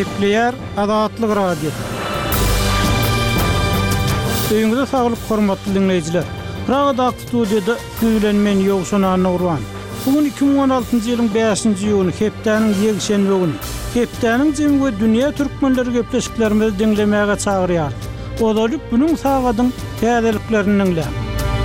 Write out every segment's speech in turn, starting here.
Kepler Azatlyk Radio. Öýüňizde saglyk hormatly dinleýijiler. Pragada studiýada güýlen men Ýogşan Nurwan. Bugün 2016-njy ýylyň 5-nji ýyly hepdeniň ýekşenbe güni. Hepdeniň jemgy dünýä türkmenleri gepleşiklerimizi dinlemäge çagyrýar. Odalyk bunyň sagadyň täzeliklerini dinleýär.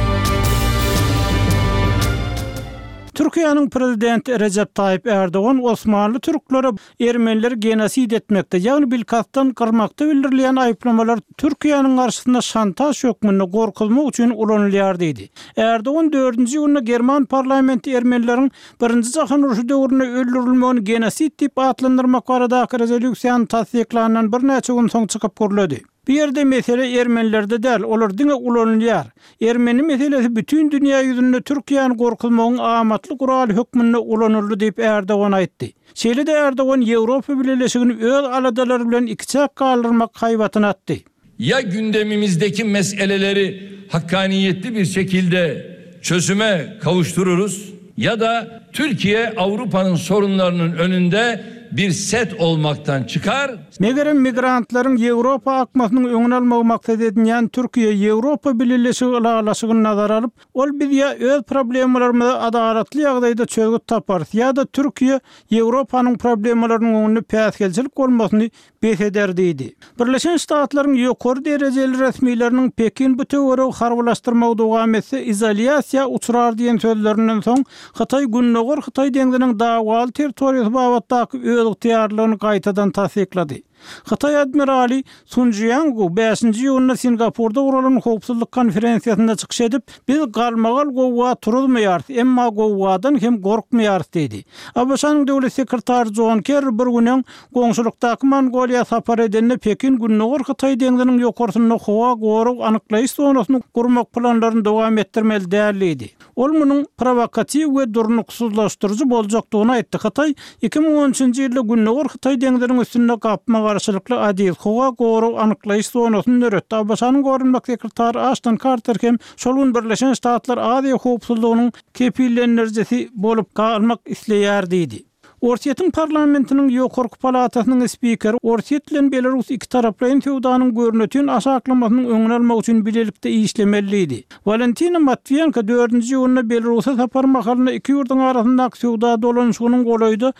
Türkiýanyň prezidenti Recep Tayyip Erdoğan Osmanlı türklere Ermenileri genosid etmekde, ýagny bilkatdan kırmakda bildirilen aýplamalar Türkiýanyň garşysynda şantaj hökmüne gorkulmak üçin ulanylýar diýdi. Erdoğan 4-nji ýylyna German parlamenti Ermenileriň 1-nji jahan uruşy döwründe öldürilmegini genosid diýip atlandyrmak barada rezolýusiýany tasdiklanan bir näçe gün soň çykyp görüldi. Bir yerde mesele Ermenilerde däl, olar diňe ulanylýar. Ermeni meselesi bütün dünýä ýüzünde Türkiýanyň gorkulmagyň amatly guraly hökmüne ulanyldy diýip Erdoğan aýtdy. Şeýle-de Erdoğan Ýewropa Birleşigini öz aladalary bilen ikçak galdyrmak haýbatyna atdy. Ya gündemimizdeki meseleleri hakkaniyetli bir şekilde çözüme kavuştururuz ya da Türkiye Avrupa'nın sorunlarının önünde bir set olmaktan çıkar. Megerem migrantlaryň Ýewropa akmasynyň öňüne almagy maksat edilýän Türkiýe Ýewropa Birleşigi alaşygyny nazara alyp, ol biz ýa öz problemlerimizi adalatly ýagdaýda çözgüt tapar, ýa-da Türkiýe Ýewropanyň problemlarynyň öňüne päsgelçilik bolmasyny beýeder diýdi. Birleşen Ştatlaryň ýokary derejeli resmiýetleriniň Pekin bu töwere harbylaşdyrmagy dowam etse izolýasiýa uçrar diýen sözlerinden soň Hytaý günnäger Hytaý deňiziniň dawaly territoriýasy babatdaky öz ýetiýarlygyny gaýtadan tasdiklady. Hytaý admirali Sun Jiang 5-nji ýylyna Singapurda guralan howpsuzlyk konferensiýasynda çykyş edip, biz galmagal gowwa turulmaýar, emma gowwadan hem gorkmaýar diýdi. Abaşanyň döwlet sekretary John Kerry bir günden goňşulykdaky Mongoliýa sapar edende Pekin günnäger Hytaý deňiziniň ýokarysyna howa goruk anyklaýyş zonasyny gurmak planlaryny dowam etdirmeli däldi. Ol munyň provokatiw we durnuksuzlaşdyrjy boljakdygyny aýtdy. Hytaý 2013-nji ýylda günnäger Hytaý deňiziniň üstünde gapma garşylykly adil howa goruk anyklaýyş zonasyny öretdi. Abaşanyň gorunmak sekretary Ashton Carter hem şol Birleşen Ştatlar Aziýa howpsuzlygynyň kepillendirjisi bolup kalmak isleýär diýdi. Orsiýetiň parlamentiniň ýokarky palatasynyň spikeri Orsiýet bilen Belarus iki taraplaryň feodanyň görnetini aşaklamasynyň öňüne almak üçin bilelikde işlemeliydi. Valentina Matviyenko 4-nji ýylyna Belarusa sapar mahalyna iki ýurduň arasyndaky feoda dolanşygynyň golaýdy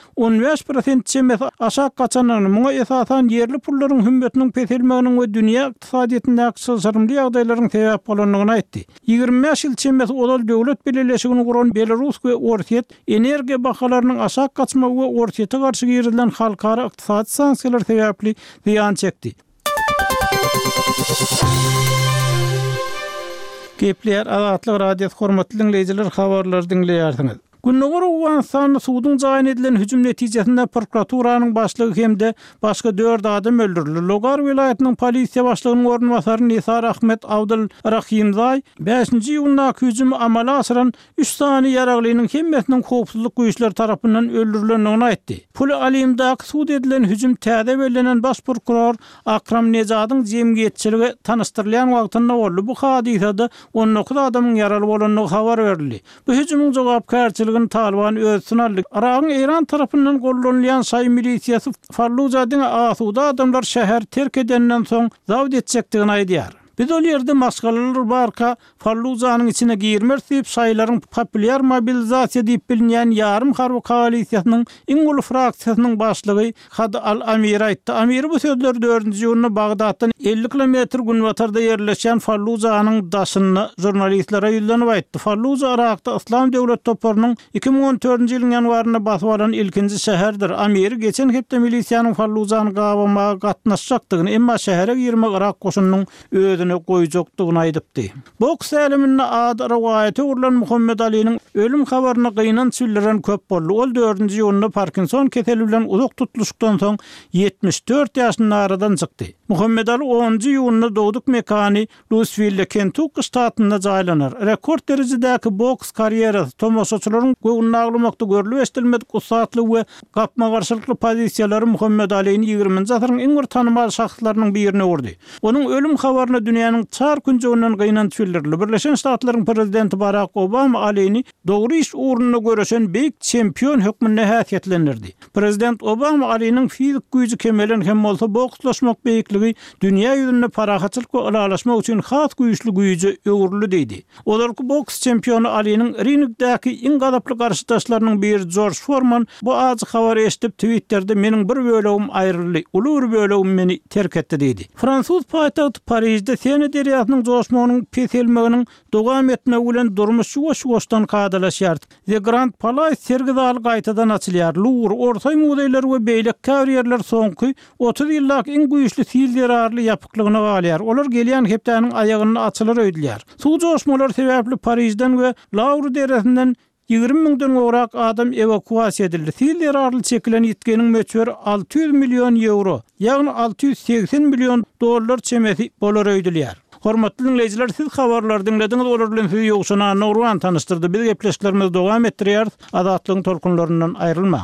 15% çemes aşak gaçanyny, muňa esasan yerli pullaryň hümmetiniň peselmeginiň we dünýä ykdysadyýetindäki sylsarymly ýagdaýlaryň sebäp bolanlygyny aýtdy. 25 ýyl çemes olal döwlet birleşigini guran Belarus we Orsiýet energiýa bahalarynyň aşak gaçmagy we Orsiýete garşy girilen halkara ykdysady sanksiýalar sebäpli ziýan çekdi. Kepler Azatlyk Radio hormatly dinleýijiler, habarlary dinleýärsiňiz. Günnäger Awganistanyň suwdyň jaýyna edilen hüjüm netijesinde prokuraturanyň başlygy hemde başga 4 adam öldürildi. Logar vilayatynyň polisiýa başlygynyň ornwasary Nisar Ahmet Abdul Rahimzay 5-nji ýylyna hüjümi amala asyran 3 sany ýaraglynyň hemmesiniň howpsuzlyk güýçleri tarapyndan öldürilendigini aýtdy. Pul Alimdaky suwd edilen hüjüm täze belenen baş prokuror Akram Nejadyň jemgyýetçiligi tanışdyrylýan wagtynda boldy. Bu hadisede 19 adamyň ýaraly bolanlygy habar berildi. Bu hüjümiň jogapkärçiligi Taliban özsüne aldy. Iraqyň Iran tarapyndan gollanýan şaý milisiýasy Fallujada asuda adamlar şäher terk edenden soň zawd etjekdigini aýdýar. Biz ol ýerde maskalalar barka Fallujanyň içine girmek diýip şaýlaryň populyar mobilizasiýa diýip bilinýän ýarym harby koalisiýasynyň iň uly fraksiýasynyň başlygy Had al-Amir aýtdy. Amir bu sözleri 4-nji ýylyna Bagdatdan 50 kilometr günbatarda ýerleşen Fallujanyň daşyny jurnalistlere ýyllanyp aýtdy. Falluja Irakda Islam döwlet toplarynyň 2014-nji ýylyň ýanwaryna basyp alan ilkinji şäherdir. Amir geçen hepde milisiýanyň Fallujany gawamaga gatnaşjakdygyny, emma şähere girmek Irak goşunynyň özüne goýjakdygyny aýdypdy. Boks elimiň ady riwayaty urulan Muhammed Ali'niň ölüm habaryny gıynan sülleren köp boldy. Ol 4-nji ýylyna Parkinson keseli bilen uzak tutuluşykdan soň 74 ýaşyny aradan çykdy. Muhammed Ali 10 iyun'da doğduk mekani Louisville, Kentucky ştatynda jaýlanar. Rekord derejedäki boks karýerasy tomoşaçylaryň göwnaglymakda görülip estilmedik usatly we gapma garşylykly pozisiýalary Muhammed Ali'ni 20-nji asyryň iň tanymал şahsylarynyň birine urdy. Onuň ölüm habaryny dünýäniň çar günjegininden gynanç bildirdi. Birleşen Ştatlaryň prezidenti Barack Obama Ali'ni dogry iş uğruna göreşen beýik çempion hökmüne häsiýetlendirdi. Prezident Obama Ali'niň fizik güýji kemelen hem bolsa bokslaşmak beýikligi dünýä ýüzünde parahatçylyk we ulalaşmak üçin has güýçlü güýje öwürli diýdi. Olarky boks çempionu Ali'niň ringdäki iň gadaply garşydaşlarynyň biri George Foreman bu azy habary eşitip Twitter'de meniň bir bölegim aýryldy, uly bir bölegim meni terk etdi diýdi. Fransuz paýtagty Parisde Sene deriýasynyň joşmagynyň peselmeginiň dowam etmegi bilen durmuş şuwaşdan kadalaşýar. The Grand Palais sergi zaly gaýtadan açylýar. Louvre, orta muzeýler we beýlek karýerler soňky 30 ýyllyk iň güýçli sildirarly ýapyklygyna galýar. Olar gelýän hepdäniň aýagyny açylar öýdüler. Suw joşmalar sebäpli Parisden we Louvre deresinden 20.000'den orak adam evakuasiýa edildi. Sildirarly çekilen ýetkeniň möçberi 600 milyon euro, ýagny 680 milyon dollar çemeti bolar öýdülýär. Hormatly dinleyijiler, siz habarlar dinlediňiz, olar bilen sizi ýokşuna Nurwan tanıştyrdy. Biz gepleşiklerimizi dowam etdirýär. Azatlygyň tolkunlaryndan aýrylmaň.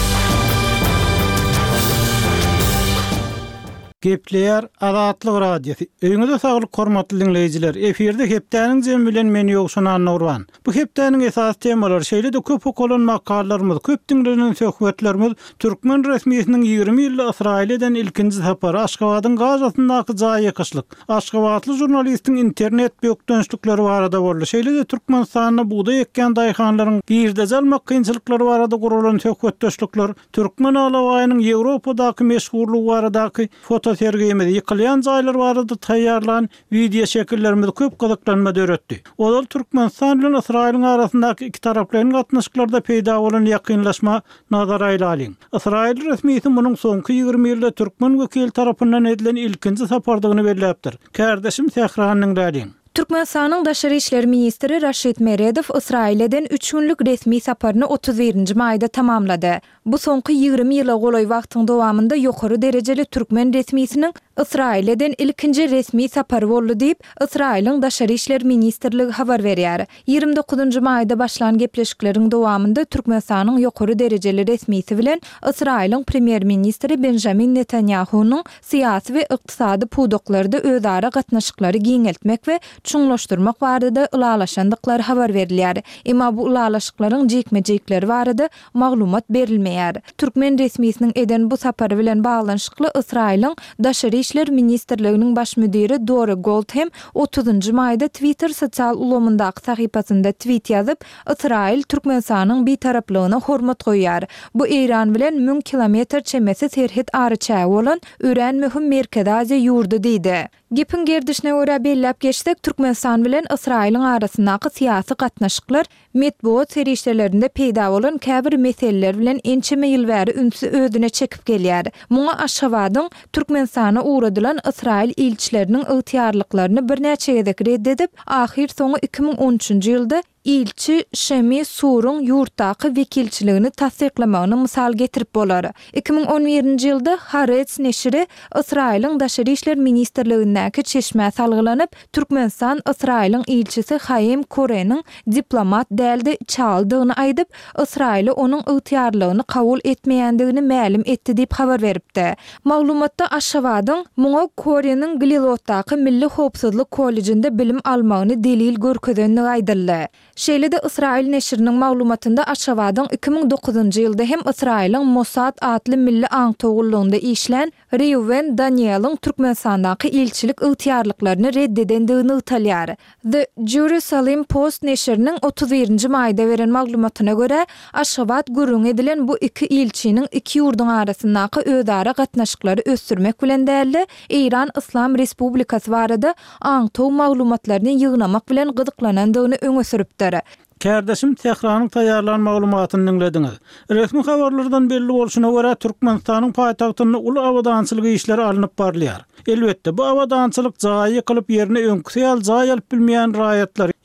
Gepleýär Azatlyk radiosu. Öňüňizde saglyk hormatly dinleyijiler. Eferde hepdäniň jem bilen meni ýokşuna Nurwan. Bu hepdäniň esas temalary şeýle-de köp okulan makallalarymyz, köp dinlenen söhbetlerimiz Türkmen resmiýetiniň 20 ýylly Israilden ilkinji sapary, Aşgabatyň gazasyndaky jaý ýakyşlyk, Aşgabatly jurnalistiň internet bökdönçlükleri barada boldy. Şeýle-de Türkmenistanyna buğday ekken daýhanlaryň girdejal kynçylyklary barada gurulan söhbetdeşlikler, Türkmen alawaýynyň Ýewropadaky meşhurlygy baradaky sergimiz ýykylýan jaýlar barada taýýarlan video şekillerimiz köp gyzyklanma döretdi. Olal Türkmenistan bilen Israýlyň arasyndaky iki taraplaryň gatnaşyklarda peýda bolan ýakynlaşma nazara alyň. Israýl resmiýeti munyň soňky 20 ýylda Türkmen wekil tarapyndan edilen ilkinji sapardygyny belläpdir. Kärdeşim Sehranyň däliň. Türkmenistanyň Daşary işleri ministri Raşid Meredow Israilden 3 günlük resmi saparyny 31-nji maýda tamamlady. Bu soňky 20 ýyla golay wagtyň dowamında ýokary derejeli Türkmen resmiýetiniň Israilden ilkinji resmi sapary boldy diýip Israilyň Daşary işleri ministrligi habar berýär. 29-njy maýda başlan gepleşikleriň dowamında Türkmenistanyň ýokary derejeli resmiýeti bilen Israilyň premier ministri Benjamin Netanyahu'nyň syýasy we ykdysady puwdoklarynda özara gatnaşyklary giňeltmek we çuňlaşdyrmak barada ulalaşandyklary habar berilýär. Emma bu ulalaşyklaryň jekme-jekleri barada maglumat berilmeýär. Türkmen resmiýetiniň eden bu sapary bilen baglanyşykly Israilyň Daşary işleri ministrliginiň baş müdiri Dora Goldhem 30-njy maýda Twitter sosial ulamyndaky sahypasynda tweet ýazyp, Israil Türkmenistanyň betaraplygyna hormat goýýar. Bu Iran bilen 1000 kilometr çemesi serhet arıçağı bolan ören möhüm Merkez Aziýa ýurdy diýdi. Gepin gerdişine görä belläp geçsek, Türkmenistan bilen Israilyň arasyndaky syýasy gatnaşyklar medeniýet serişlerinde peýda bolan käbir meseleler bilen ençeme ýyl bäri ünsü özüne çekip gelýär. Muňa Aşgabatyň Türkmenistana uğradylan Israil ilçileriniň ygtyarlyklaryny birnäçe gezek reddedip, ahir soňy 2013-nji ýylda ilçi Şemi Surun yurtdaky wekilçiligini tasdiklamagyny mysal getirip bolar. 2011-nji ýylda Haaretz neşri Israilyň Daşary işleri ministrligindäki çeşme salgylanyp, Türkmenistan Israilyň ilçisi Haim Kore'niň diplomat däldi çaldygyny aýdyp, Israil onuň ygtyarlygyny kabul etmeýändigini ma'lum etdi diýip habar beripdi. Maglumatda Aşgabatyň muňa Kore'niň Glilotdaky Milli Howpsuzlyk kollejinde bilim almagyny delil görkezendigi aýdyldy. Şeýle-de Israil neşriniň maglumatynda Aşgabatyň 2009-njy ýylda hem Israilyň Mossad adly milli aňtogulluğunda işlen Reuven Daniel'ın Türkmenistandaky ilçilik ygtyarlyklaryny reddedendigini ýytalýar. The Jerusalem Post neşriniň 31-nji maýda beren maglumatyna görä, Aşgabat gurrun edilen bu iki ilçiniň iki ýurduň arasyndaky özara gatnaşyklary ösdürmek bilen däli, Iran Islam Respublikasy barada aňtow maglumatlaryny ýygnamak bilen gyzyklanandygyny öňe süripdir. Kärdeşim Tehranyň taýýarlan maglumatyny dinlediňiz. Resmi habarlardan belli bolşuna görä Türkmenistanyň paýtagtyna uly awadançylyk işleri alınıp barylýar. Elbetde bu awadançylyk jaý kılıp ýerine öňküsel jaý alyp bilmeýän raýatlar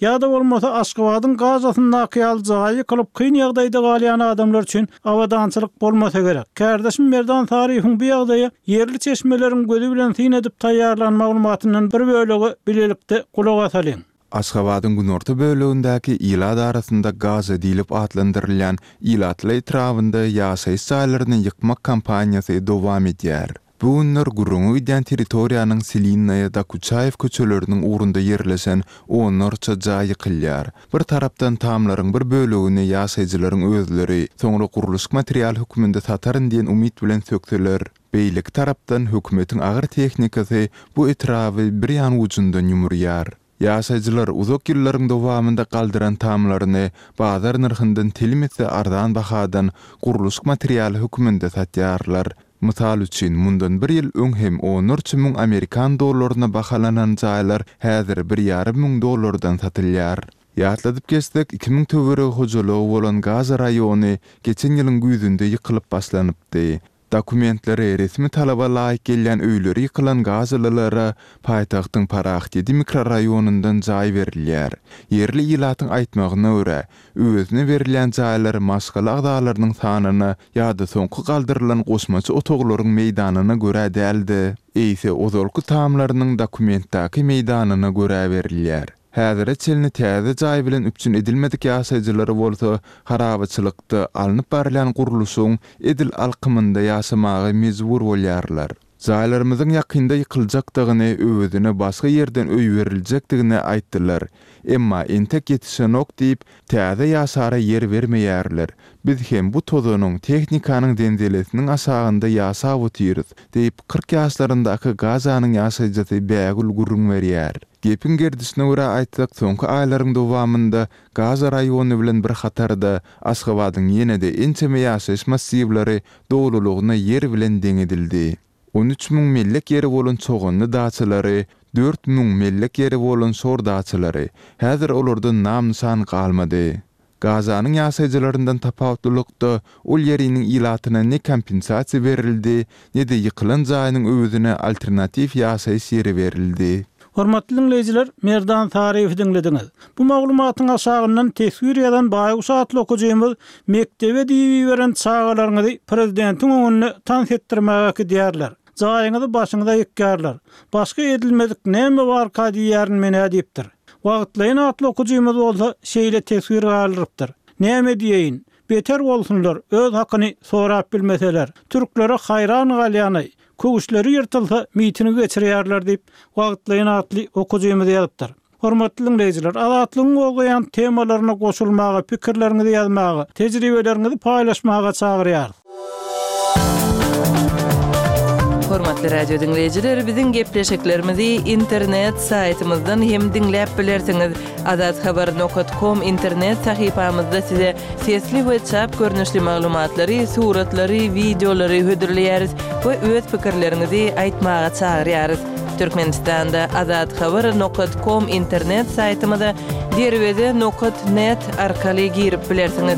ýa-da bolmasa Aşgabatyň gazatyndaky ýaljagy kılıp kyn ýagdaýda galýan adamlar üçin awadançylyk bolmasa gerek. Kardeşim Merdan Tarifiň bu ýagdaýa yerli çeşmeleriň gözü bilen syn edip taýýarlan maglumatynyň bir bölegi bilelikde kulak asalyň. Aşgabatyň günorta bölегindäki ýylat arasynda gaz edilip atlandyrylýan ýylatly etrawynda ýaşaýyş saýlaryny ýykmak kampaniýasy dowam edýär. Bu günler gurrungy edýän territoriýanyň Silinaya da Kuçaýew köçeleriniň urunda ýerleşen onlarça jaý ýykylýar. Bir tarapdan tamlaryň bir bölegini ýaşaýjylaryň özleri, soňra guruluş material hökmünde sataryn diýen umyt bilen sökdiler. Beýlik tarapdan hökümetiň agyr tehnikasy bu etrawy bir ýan ucundan ýumurýar. Ýaşaýjylar uzak ýyllaryň dowamynda galdyran tamlaryny bazar narhyndan telimetse ardan bahadan guruluş material hökmünde satýarlar. Mysal üçin mundan bir ýyl öň hem 14.000 Amerikan dollaryna bahalanan jaýlar häzir 1.5 dollardan satylýar. Ýatladyp geçsek 2000 töwere hojalygy bolan Gaz raýony geçen ýylyň güýdünde ýykylyp başlanypdy. Dokumentlere resmi talaba laýyk gelýän öýleri ýykylan gazlylara paýtagtyň Paraxtedi mikroraýonundan jaý berilýär. Yerli ýylatyň aýtmagyna görä, özüne berilýän jaýlar maşgaly agdalarynyň sanyna ýa-da soňky galdyrylan goşmaçy otoglaryň meýdanyna görä däldi. Eýse ozalky tamlarynyň dokumentdaky meýdanyna görä berilýär. Häzir çelni täze jaý bilen üpçün edilmedik ýaşaýjylary bolsa, harabaçylykda alınıp barılan guruluşyň edil alkymynda ýaşamagy mejbur bolýarlar. Jaýlarymyzyň ýakynda ýykyljakdygyny, özüne başga ýerden öý beriljakdygyny aýtdylar. Emma entek ýetişenok diýip täze ýaşara ýer bermeýärler. Biz hem bu tozanyň tehnikanyň dendelesiniň aşagynda ýaşap otyrys diýip 40 ýaşlaryndaky Gazanyň ýaşaýjysy bägül gurrun berýär. Gepin gerdisine görä aýtsak, soňky aýlaryň dowamynda Gaz raýony bilen bir hatarda Aşgabatyň ýene-de ençeme ýaşaýyş massivlary dowlulugyna ýer bilen deň edildi. 13.000 mellek ýeri bolan çoğunly daçylary, 4.000 mellek ýeri bolan şor daçylary, häzir olardan nam-nişan galmady. Gazanyň ýaşaýjylaryndan tapawutlykda ol ýeriniň ýylatyna ne kompensasiýa berildi, ne de ýykylan jaýynyň özüne alternativ ýaşaýyş ýeri berildi. Hormatly dinleyijiler, Merdan Tarifi dinlediňiz. Bu maglumatyň aşagyndan tesvir eden baýy saatly okujymyz mektebe diýip beren çağalaryňyzy prezidentiň öňüne tans etdirmäge diýerler. Jaýyňyzy başyňyza ýekärler. Başga edilmedik näme bar diýärin mene diýipdir. Wagtlaýyn atly okujymyz bolsa şeýle tesvir galyrypdyr. Näme diýeýin? Beter bolsunlar, öz hakyny sorap bilmeseler. Türklere hayran galýany, kögüşleri ýyrtylsa mitini geçirýärler diýip wagtlaýyn atly okujymyz ýazypdyr. Hormatly dinleyijiler, azatlygyň bolýan temalaryna goşulmagy, pikirleriňizi ýazmagy, tejribeleriňizi paýlaşmaga çagyrýar. Hormatly radio dinleyijiler, biziň gepleşiklerimizi internet saytymyzdan hem dinläp bilersiňiz. azathabar.com internet sahypamyzda size sesli we çap görnüşli maglumatlary, suratlary, videolary hödürleýäris we öz pikirleriňizi aýtmaga çagyrýarys. Türkmenistanda azathabar.com internet saytymyza derwede.net arkaly girip bilersiňiz.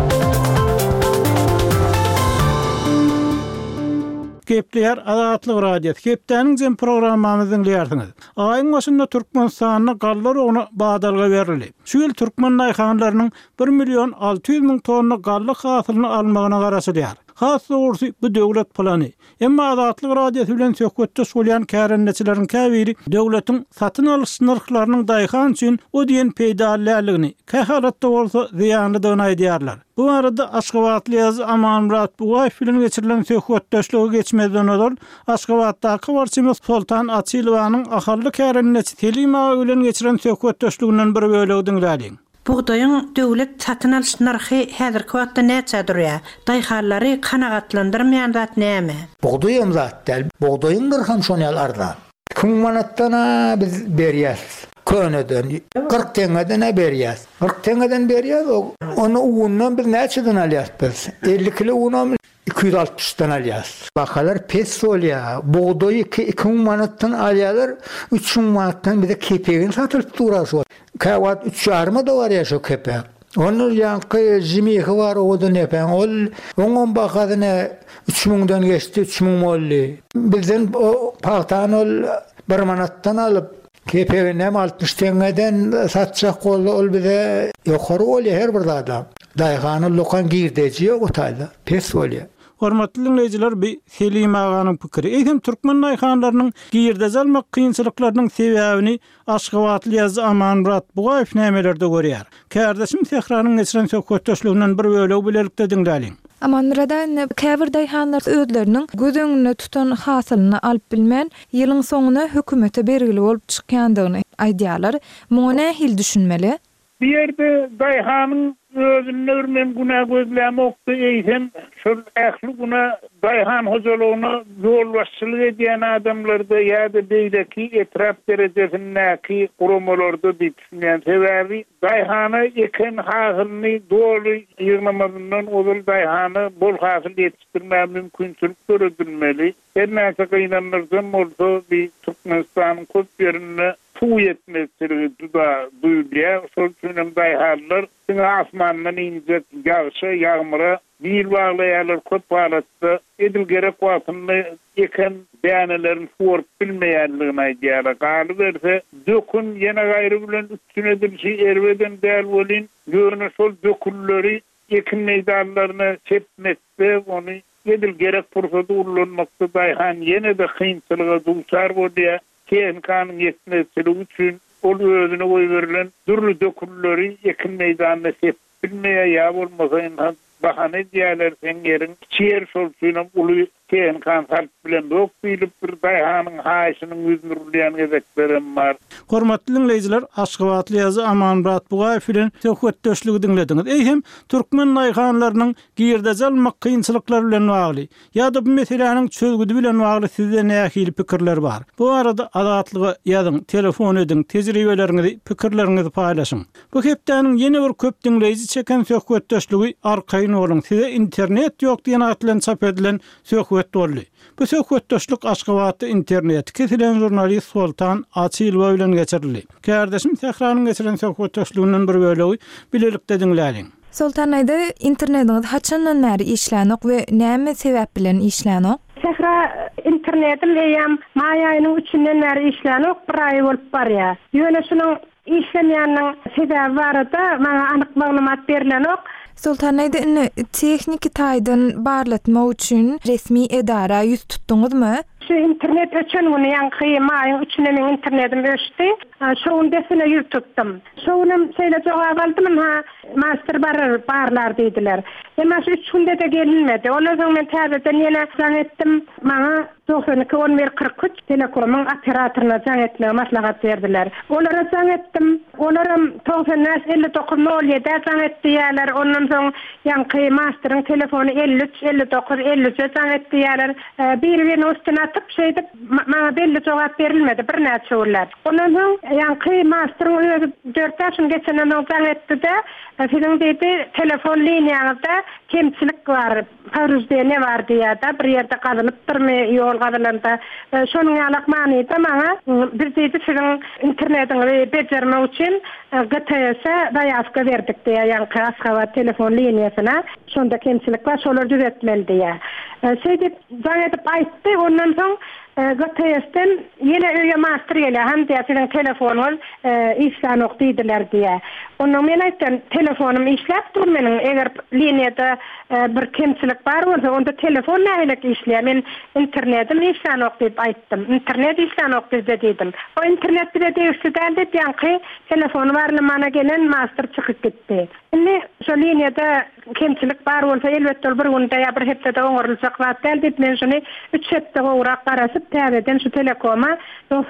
Gepleýär Azatlyk radiosi. Gepdäniň programmamyzyň dinleýärsiňiz. Aýyň başynda Türkmenistanyna gallar onu badalga berildi. Şu ýyl türkmen naýhanlarynyň 1.600.000 tonna gallyk hasylyny almagyna garaşylýar. Has doğrusu bu döwlet plany. Emma Azatlyk radiosi bilen söhbetde bolýan kärenneçileriň käbiri döwletiň satyn alyş narhlarynyň daýhan üçin o diýen peýdalligini, kähalatda bolsa ziýanlydygyny aýdýarlar. Bu arada Aşgabatly ýazy Amanmurat Bugaýew bilen geçirilen söhbetdeşligi geçmeden öňe Aşgabatdaky barçymyz Sultan Atylowanyň ahally kärenneçi Telima bilen geçirilen söhbetdeşliginden bir bölegi dinlädiň. Buğdayın döwlet satyn alyş narhy häzirki wagtda näçe durýar? Daýhallary kanagatlandyrmaýan zat näme? Buğdayım zat däl. Buğdayın narhym şonýal arda. 1000 manatdan biz berýäs. Köneden 40 teňeden berýäs. 40 teňeden berýäs. Onu ugundan bir näçeden alýas biz. 50 kilo unam 260'dan alýas. Bakalar pes bolýar. Buğdaýy 2000 manatdan alýarlar, 3000 manatdan bize kepegin satylyp durasy. Kawat 3,5 da var ya şu kepek. Onun yankı jimihi var oda nepen. Onun bakadyna 3000'dan geçti, 3000 molly. Bizden o paltan ol 1 manatdan alıp Kepeginem 60 teňeden satjak ol bize ýokary bolýar her bir adam. Daýhany lokan girdeci ýok otayda. Pes bolýar. Hormatly dinleýijiler, bir Selim aganyň pikiri. Eýsem türkmen naýhanlarynyň giýerde zalmak kynçylyklarynyň sebäbini Aşgabatly ýazgy Aman Murat Bugaýew nämelerde görýär. Kärdeşim Sehranyň geçiren söhbetdeşliginden bir böleg bilelikde diňläliň. Aman Muradan käbir daýhanlar özleriniň göz öňüne tutan hasylyny alyp bilmän, ýylyň soňuna hökümete bergili bolup çykýandygyny aýdýarlar. Muňa nähil düşünmeli? Bir yerde daýhanyň özüne örmen günä gözlämokdy eýsem, şol ähli günä daýhan hojalygyna ýol başçylyk edýän adamlarda ýa-da beýleki etrap derejesindäki guramalarda diýipsiniň sebäbi daýhany eken hasylyny doly ýygnamadyndan ozul daýhany bol hasyl ýetişdirmä mümkinçilik görülmeli. Her näçe gynanlardan bolsa bir Türkmenistanyň köp ýerinde su yetmezligi duyulýar. Şol üçin daýhanlar asmandan injek ýağşa, ýağmura bir baglaýarlar köp halatda edil gerek wagtynda eken bäňelerini suwurup bilmeýänligini aýdýarlar. Galy berse dökün ýene gaýry bilen üstüne edilşi erweden däl bolyn, görüne şol dökülleri ekin meýdanlaryna çepmekde, ony edil gerek fursata ullanmakda daýhan ýene de kynçylyga duçar bolýar. Tehnikanyň ýetmezligi üçin ol özüne goýberilen dürli dökülleri ekin meýdanyna sepilmeýär ýa bolmasa bahane diýerler sen ýerin çiýer şol üçin uly tehnikan sarp bilen dok bilip bir daýhanyň haýysynyň ýüzüne urulýan gezeklerim bar. Hormatly dinleýijiler, Aşgabatly ýazgy Aman Murat Bugaýew bilen söhbetdeşligi dinlediňiz. Eýsem türkmen naýhanlarynyň giýerde zalmak kynçylyklar bilen bagly ýa-da bu meseleniň çözgüdi bilen bagly sizde nähili pikirler bar? Bu arada adatlygy ýazyň, telefon ediň, tejribeleriňizi, pikirleriňizi paýlaşyň. Bu hepdeniň ýene bir köp dinleýiji çeken söhbetdeşligi arkaýyn bolun. Size internet ýok diýen atlan çap edilen söhbet boldy. Bu söhbetdeşlik Aşgabatda internet kesilen jurnalist Sultan Açylova bilen geçirildi. Kärdeşim Sehranyň geçiren söhbetdeşliginden bir bölegi bilelikde dinläliň. Sultan aýda internetiňiz haçandan bäri işlänok we näme sebäp bilen işlänok? Sehra internetim eýem maý aýynyň 3-inden bäri işlänok, bir aý bolup barýar. Ýöne şunyň işlemýäniň sebäbi barada maňa anyk maglumat berilenok. Sultan aýda tehnik taýdan barlatma üçin resmi edara ýüz tutduňyzmy? Şu internet öçen güni ýa-da maýyň 3-inden internetim öçdi. Şoň desine ýüz tutdum. Şoňam şeýle jogap aldym, master barlar diýdiler. Emma şu 3 günde de gelinmedi. Ondan soň men täzeden ýene jaň etdim. Maňa 92-11-43 telekomyň operatoruna jaň etmege maslahat berdiler. Olara jaň etdim. Olaram 90-59-07 jaň etdiler. Ondan soň ýa-da masteryň telefony 53-59-53 jaň etdiler. Bir üstüne atyp şeýdip maňa belli jogap berilmedi bir näçe ýyllar. Ondan soň ýa-da masteryň özü 4 ýaşyn geçenden jaň etdi-de, sizin dedi telefon liniýaňyzda kemçilik bar, paruzda ne bar diýär-de, bir ýerde galypdyrmy, ýol galanda. Şonuň ýalyk manyda maňa bir dedi sizin internetiňizi bejermek üçin GTS daýaska berdik diýär, ýa-da Aşgabat telefon liniýasyna. Şonda kemçilik bar, şolar düzeltmeli diýär. Şeýdip jaň edip aýtdy, ondan soň GTS'den ýene öýe master gelýär, hem diýär telefonuň işlänok diýdiler diýär. Ondan men aýtdym, telefonum işläp dur meniň, eger liniýada bir kemçilik bar bolsa, onda telefon nähilek işleýär. Men internetim işlänok diýip aýtdym. İnternet işlänok diýdim. O internet bile değişdi diýenki telefonu barlymana gelen master çykyp gitdi. Indi şu liniýada kemçilik bar bolsa, elbetde bir günde ýa bir hepde oňurulsak wagt diýip men şuny 3 hepde gowrak garasyp täzeden şu telekoma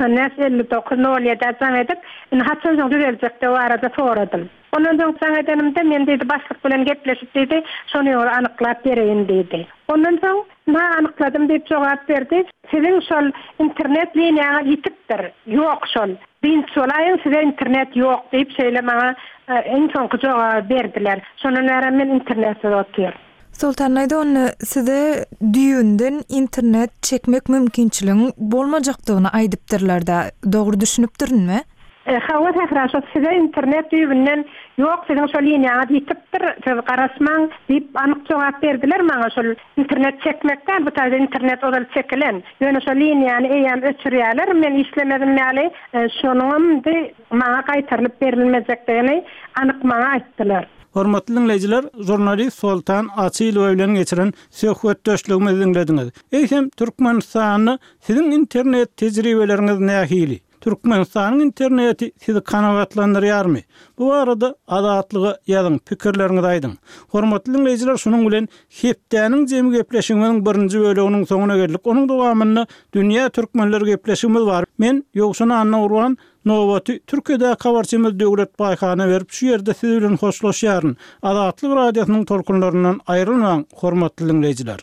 90-59-07 jaň edip, haçan düzeljekde arada soradım. Ondan soň jaň edenimde men dedi başlyk bilen gepleşip dedi, şonu anyklap bereýin dedi. Ondan soň ma anykladym diýip jogap berdi. Sizin şol internet liniýaňy ýitipdir. Ýok şol. Biňçolaýyn size internet ýok diýip şeýle maňa en soňky jogap berdiler. Şonun näme men internetde otyrýar. Sultan aýda onu size düýünden internet çekmek mümkinçiligiň bolmajakdygyny aýdypdyrlar da, dogry düşünüpdirmi? Hawa tehraşat size internet düýbünden ýok siziň şol ýene diýipdir, siz garasmaň diýip anyk jogap berdiler maňa şol internet çekmekden bu taýda internet odal çekilen. Ýöne şol ýene eýem öçürýärler, men işlemedim näle şonuň maňa gaýtarylyp berilmejekdigini anyk maňa aýtdylar. Hormatly dinleyijiler, jurnalist Sultan Açylow bilen geçiren söhbet döşlegimizi dinlediňiz. Eýsem Türkmenistanyny siziň internet tejribeleriňiz nähili? Türkmenistanyň interneti sizi kanagatlandyrýarmy? Bu arada adatlygy ýazyň, pikirleriňizi aýdyň. Hormatly dinleyijiler, şunuň bilen hepdäniň jemy gepleşigimiň birinji böleginiň soňuna geldik. Onuň dowamyny dünýä türkmenleri gepleşigimiz bar. Men Ýogşan Anna Urwan Nowaty Türkiýede habarçymyz Döwlet Baýhana berip şu ýerde siz bilen hoşlaşýaryn. Adatlyk radiosynyň tolkunlaryndan aýrylmaň, hormatly dinleyijiler.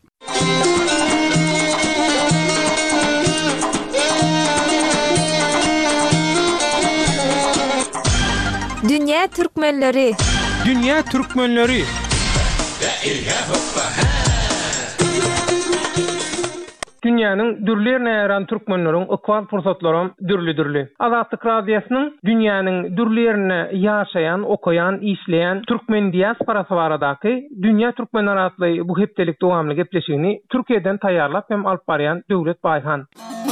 Dünya Türkmenleri. Dünya Türkmenleri. Dünýäniň dürli ýerine ýaran türkmenleriň ökwal pursatlarym dürli. Azatlyk radiosynyň dünýäniň dürli ýerine ýaşaýan, okaýan, işleýän türkmen diasporasy baradaky Dünya Türkmenleri adly bu hepdelik dowamly gepleşigini Türkiýeden taýýarlap hem alyp barýan Döwlet Baýhan.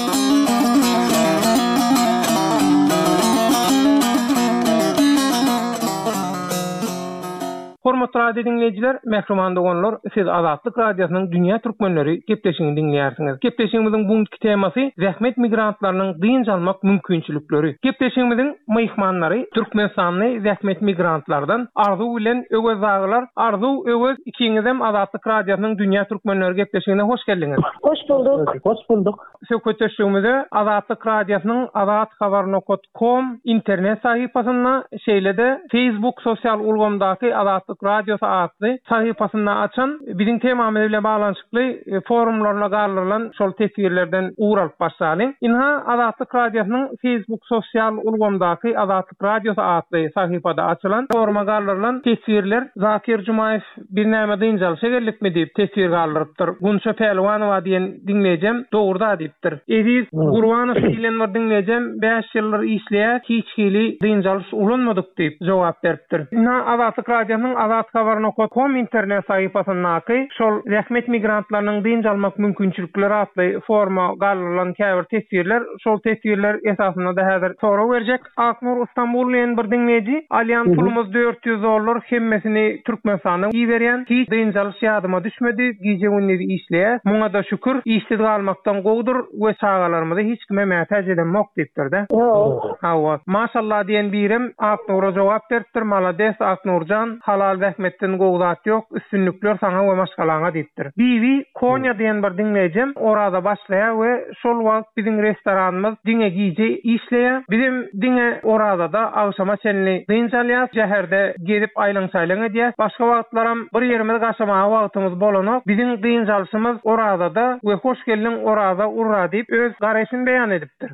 Hormatly radio dinleyijiler, mehruman dogonlar, siz Azatlyk radiosynyň Dünya Türkmenleri gepleşigini dinleýärsiňiz. Gepleşigimiziň bugunky temasy zähmet migrantlarynyň dynç almak mümkinçilikleri. Gepleşigimiziň myhmanlary Türkmenistanyny zähmet migrantlardan arzu bilen öwezaglar, arzu öwez ikiňizem Azatlyk radiosynyň Dünya Türkmenleri gepleşigine hoş geldiňiz. Hoş bulduk. Hoş bulduk. Söhbetleşigimizde Azatlyk radiosynyň azathabar.com internet sahypasynda şeýlede Facebook sosial ulgamdaky Azatlyk radiosu adlı sayfasını açan bizim temamı ile bağlantıklı forumlarına garlanan şol tesirlerden uğralıp başlayalım. İnha Azatlyk radiosunun Facebook sosyal ulgamdaki Azatlyk radiosu adlı sayfada açılan foruma garlanan tesirler Zakir Jumayev bir näme dynjalşa gellikmi deyip tesir garlarypdyr. Gunça Pelwanowa diyen dinleýjem dogurda diýipdir. Ediz Gurwanow diýilen bir dinleýjem 5 ýyllar işleýär, hiç hili dynjalş ulanmadyk diýip jogap beripdir. İnha Azatlyk radiosunun azathabar.com internet sayfasyndaky şol zähmet migrantlarynyň dynç almak mümkinçilikleri adly forma garlanan käbir tesirler, şol tesirler esasynda da häzir soraw berjek. Aknur İstanbul bilen bir dinleýiji, alýan pulumuz $400, hemmesini Türkmenistanyň ýiberýän, hiç dynç alış ýadyma düşmedi, gije günleri işleýär. Muňa da şükür, işsiz galmakdan gowdur we çagalarymyza hiç kime mätäç edemok diýipdir-de. Hawa, maşallah diýen birim Aknur'a jogap beripdir. Malades Aknurjan, halal zähmetden gowzat ýok, üstünlükler saňa we maşgalaňa diýipdir. Bibi Konya diýen bir dinleýjem orada başlaýar we şol wagt biziň restoranymyz diňe gije işleýär. Bizim diňe orada da agşama çenli dynç alýar, jäherde gelip aýlaň-saýlaň edýär. Başga wagtlaram bir ýerimize gaşamaga wagtymyz bolanok, biziň dynç alşymyz orada da we hoş geldiň orada urra diýip öz garaşyny beýan edipdir.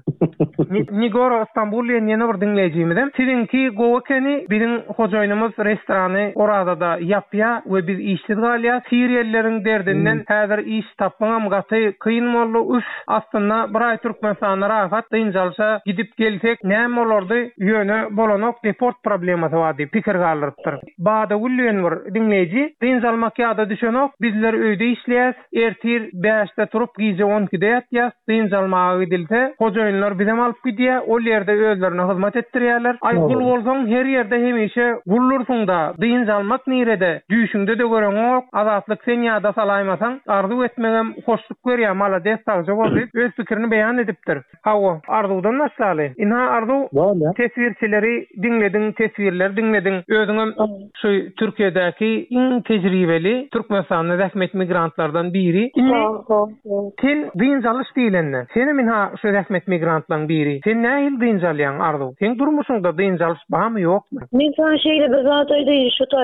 Nigoro İstanbul ýene bir dinleýijimizem sizinki gowakeni biziň hojaýynymyz restorany orada da yapya we biz işsiz galýar. Siriyelleriň derdinden häzir iş tapmaňam gaty kıyın boldy. Aslında bir ay Türkmenistana rahat dynjalşa gidip gelsek näme bolardy? Ýöne bolanok deport problemasy bar diýip pikir garlarypdyr. Bada gülýän bir dinleýiji dynjalmak ýa-da düşenok bizler öýde işleýäs, ertir 5-de turup gije 12-de ýatýas, dynjalmagy gidilse hojaýynlar bizem alyp gidýär, ol ýerde özlerine hyzmat etdirýärler. Aýgul bolsaň her ýerde hemişe gullursuň da dynjalmak nirede düşüňde de göreňok, azatlyk sen ýa-da salaýmasaň arzu etmegem hoşluk görýär, malades taýja bolup öz pikirini beýan edipdir. Hawa, arzudan başlaly. Inha arzu tesvirçileri dinlediň, tesvirler dinlediň. Özüňem şu Türkiýedäki iň tejribeli Türkmenistanyň zähmet migrantlardan biri. Sen dynjalış diýilende. Seni minha şu zähmet migrantlaryň biri. Sen nähil dynjalýan arzu? Sen durmuşyňda dynjalış barmy ýokmy? Men sana şeýle bir zat aýdyň, şu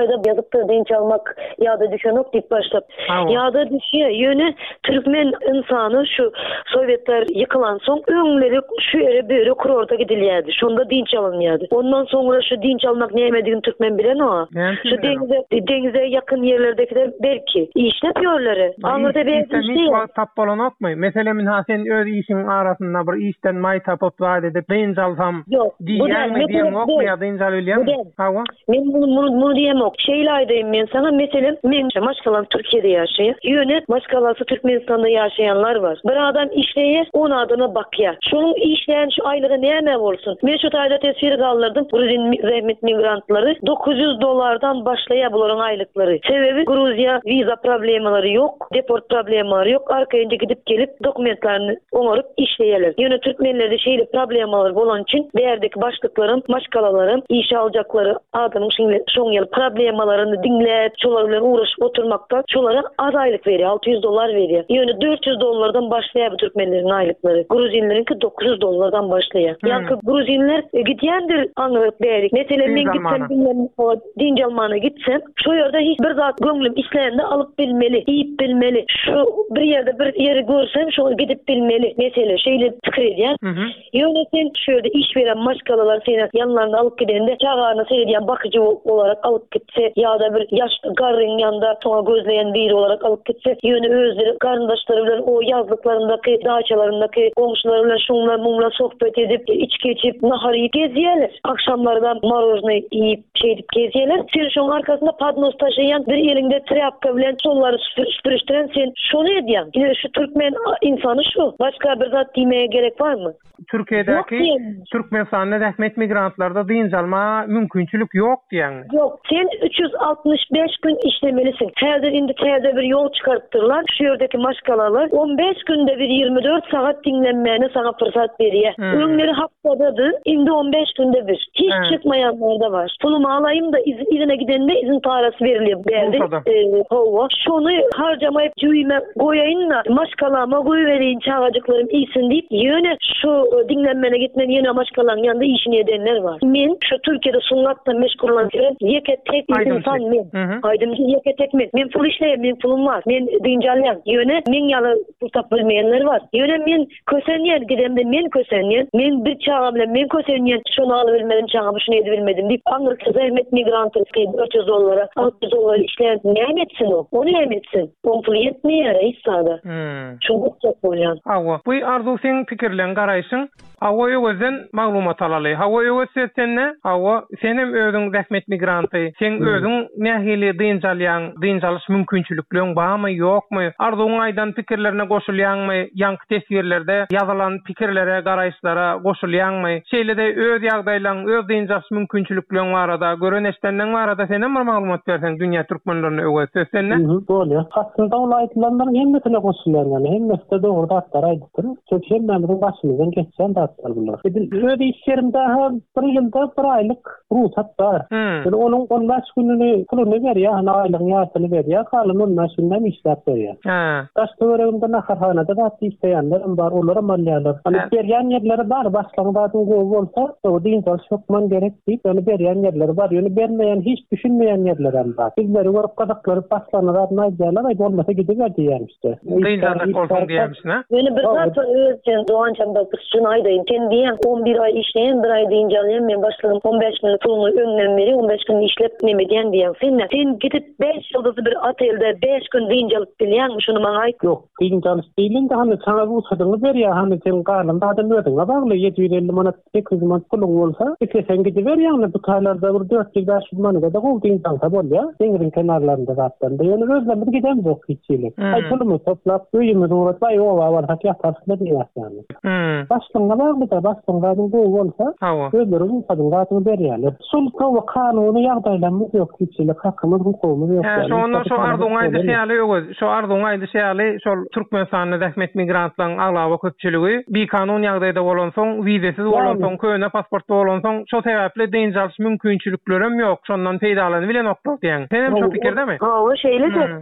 şoýda ýazypdyr dinç almak ýa-da düşenok diýip başlap. Ýa-da düşýär ýöne türkmen insany şu Sovetler yıkılan soň öňleri şu ýere böyle kurorta gidilýärdi. Şonda dinç alınýardy. Ondan soňra şu dinç almak nämedigini türkmen bilen o. Şu denize ýakyn ýerlerdekiler belki işlep ýörleri. Aňyrda beýle tap bolanokmy? Meselem min sen öz işiň arasynda bir işden may tapyp wagt edip dinç alsam diýýärmi diýem okmy ýa-da dinç alýarmy? Hawa. Men bunu diýemok. Şeýlaýdym men sana meselem men maşgalan Türkiýede ýaşaýar. Ýöne maşgalası Türkmenistanda ýaşaýanlar var. Bir adam işleýär, ona adyna bakýar. Şonuň işleýän şu aýlygy näme bolsun? Men şu taýda tesir galdyrdım. Gruzin rehmet migrantlary $900 başlaýar bularyň aýlyklary. Sebebi Gruziýa viza problemalary ýok, deport problemalary ýok. Arkaýynda gidip gelip dokumentlaryny oňaryp işleýärler. Ýöne türkmenlerde şeýle problemalary bolan üçin berdeki başlyklarym, maşgalalarym, iş aljaklary adamyň şoň ýyl problemalaryny dinläp, şolar bilen uğraşyp oturmakda şolara az aýlyk berýär, $600 berýär. Ýöne $400 başlaýar bu türkmenleriň aýlyklary. Gruzinlerinki $900 başlaýar. Ýa-da Gruzinler gidýändir aňyryp berik. Meselem men gitsem dinç almana gitsem, şo ýerde hiç bir zat göňlüm isleýände alyp bilmeli, iýip bilmeli. Şu bir ýerde bir ýeri görsem şoňa gidip bilmeli. Mesele şeýle pikir edýär. Ýöne sen şu ýerde iş beren maşgalalar seni ýanlaryna alyp gidende çağany seýdýän bakyjy olarak alyp gitse ýa-da bir ýaşly garryň ýanynda toňa gözleýän biri olarak alyp gitse, ýöne özleri garyndaşlary bilen o ýazlyklaryndaky, daçalaryndaky goňşulary bilen şoňlar muňla sohbet edip, içki içip, nahar ýyp gezýärler. Akşamlardan marojny ýyp, şeýdip gezýärler. Sen şoň arkasynda padnos taşıyan bir elinde trapka bilen şolary süpürüşdiren sen şonu edýän. Ýa şu türkmen insany şu. Başka bir zat diýmeye gerek barmy? Türkiýedäki Türkmenistan'da rehmet migrantlarda dinç alma mümkinçilik ýok diýen. Yok, sen 365 gün işlemelisin. Häzir indi täze bir ýol çykartdyrlar. Şu ýerdeki maşgalalar 15 günde bir 24 saat dinlenmäne sana fırsat berýär. Öňleri haftadadyr, indi 15 günde bir. Hiç çıkmayanlar da var. Pulumu alayım da izine gidende izin parası verilýär berdi. Şonu harjamayıp cüýme goýaýyn, maşgalama goýuberýin çağajyklarym iýsin diýip ýöne şu dinlenmene gitmeli ýene maşgalaň ýanynda işini edenler var. Men şu Türkiýede sunnatla meşgullan ýeke tek insan men. Aýdymdy ýeke tek men. Men pul işleýär, men pulum var. Men dinjalýan. Ýöne men ýaly pul tap bilmeýänler var. Ýöne men kösenýän gidemde men kösenýän. Men bir çağa bilen men kösenýän. Şonu alyp bilmedim, çağa şunu edip bilmedim diýip aňyrky rehmet migrantlar $400, $600 işleýän näme etsin o? Onu näme etsin? O pul ýetmeýär hiçsada. Şunu çok bolýan. Hawa, bu arzu sen pikirlen garaýsyň. Hawa ýögünden maglumat alaly. Hawa ýögüse senne, hawa senem özüň rehmet migranty, sen özüň nähili dinjalýan, dinjalyş mümkinçilikleň barmy ýokmy? Arzuň aýdan pikirlerine goşulýanmy? Ýanky tesirlerde ýazylan pikirlere, garaýşlara goşulýanmy? Şeýle-de öz ýagdaýlaryň, öz dinjalyş mümkinçilikleň barada, göreneşleriň barada senem bir maglumat bersen dünýä türkmenlerine öwesi senne? Bolýar. Aslında ol aýdylanlaryň hemmesine goşulýan, hemmesi dogry datlar aýdypdyr. Çünki hemmemiziň başymyzdan geçen datlar bunlar. Öz işlerimde bir ýylda bir aýlyk ruhsat bar. Onuň 15 gününi pulunu berýär, ýa-ni aýlygyny ýatyny berýär, kalan 15 günden işläp berýär. Daşdöwreginde naharhanada da işleýänler bar, olar amalýarlar. Hani berýän ýerleri bar, başlanýardan gowy bolsa, o dinçal şokman gerek diýip, onu berýän ýerleri bar, ýöne bermeýän, hiç düşünmeýän ýerler hem bar. Bizleri görüp gazaklary başlanýardan aýdýarlar, aý bolmasa gidip berýärmişdi. Dinçal bolsun diýämisine. Ýöne bir zat özüň doğançamda şunu aýdyn, sen diýen 11 ay işleýän, 1 ay dinçalýan, men başladım 15 gün puluny öňden beri 15 gün işlep neme diýen diýen. Sen gidip 5 ýyldızly bir otelde 5 gün dinçalyp bilýän, şunu maňa aýt. Ýok, dinçalyp bilýän de hany sana bu sadyny berýär, hany sen garlanda adam ödüňe bagly 750 manat 800 manat pulun bolsa, sen gidip berýän, bu taýlarda bir 400-500 manat da gowy dinçalsa bolýar. Deňiň kenarlarynda zatdan. Ýöne özlemde gidem ýok hiççilik. Aý pulumy toplap, öýümiz uğratmay o var, hakýat taşda diýýär. Başlanýa bagly da başlanýan gowy bolsa, özleriň sadyny atyny berýärler. Sultan we kanuny ýagdaýlarymyz ýok hiççilik, hakymyz, hukumymyz ýok. Şonu şu arzuň aýdy şeýle ýok. Şu arzuň aýdy şeýle şol Türkmenistanyň rehmet migrantlaryň aglaby köpçüligi bir kanun ýagdaýda bolan soň, wizesiz bolan soň, köne pasportda bolan soň, şo sebäple dinjalyş mümkinçiliklerim ýok. Şondan peýdalanyp bilen oklar diýen. Senem şu pikirdemi? O şeýle de.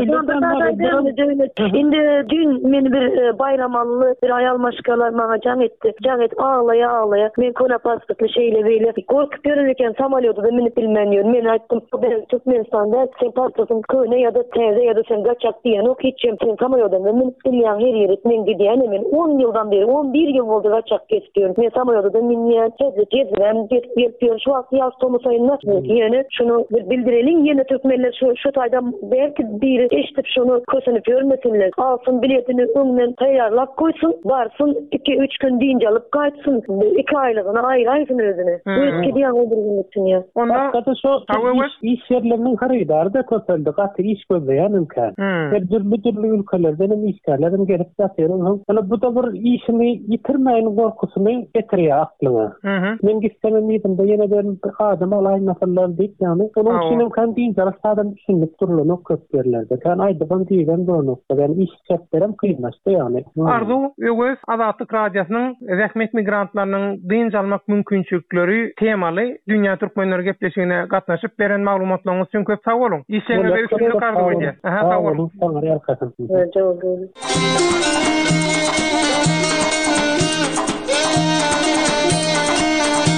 Indi dün meni bir bayramally bir aýal maşgalar maňa jaň etdi. Ağlaya. Men kona pasportly şeýle beýle gorkup ýörürken samolyotda minip bilmän ýör. men aýtdym, ben Türkmenistanda sen paspasın köne ya da täze ya da sen gaçak diýen ok hiç sen samayodan men dünýäň her ýerine men gidýän men 10 ýyldan beri 11 ýyl boldy gaçak geçdiýän. Men samayodan minýän tezlem geçdiýän şu wagt ýaz tomu saýynda ýene şunu bildirelim ýene türkmenler şu taýdan belki bir eşitip şunu kösenip görmesinler. Alsın biletini öňden taýýarlap koysun, barsın 2-3 gün diýince alyp gaýtsyn. 2 aýlygyna aýraýsyn özüne. Bu diýen öldürgün için ya. Onda iş yerlerinin haridar da köpeldi. Gatı iş gözleyen ülke. Türlü ülkelerden işgallerin gelip zaten. Bu da bir işini yitirmeyin korkusunu getiriyor aklına. Men gitsememiydim de yine ben adam alayım mesela deyip yani. Onun için kan deyince adam düşünüp durulunu köplerlerde. Kan aydıban diyen bu nokta. Yani iş çeklerim kıymıştı yani. Arzu, Öwes Azatlyk Radiosynyň rehmet migrantlarynyň dynja almak mümkinçilikleri temaly Dünya Türkmenleri gepleşigine gatnaşyp beren maglumatlaryňyz üçin köp sag bolun. İşeňizde üçinlik arzu edýär. Sag bolun.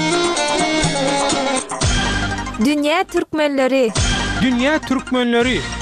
Dünya Türkmenleri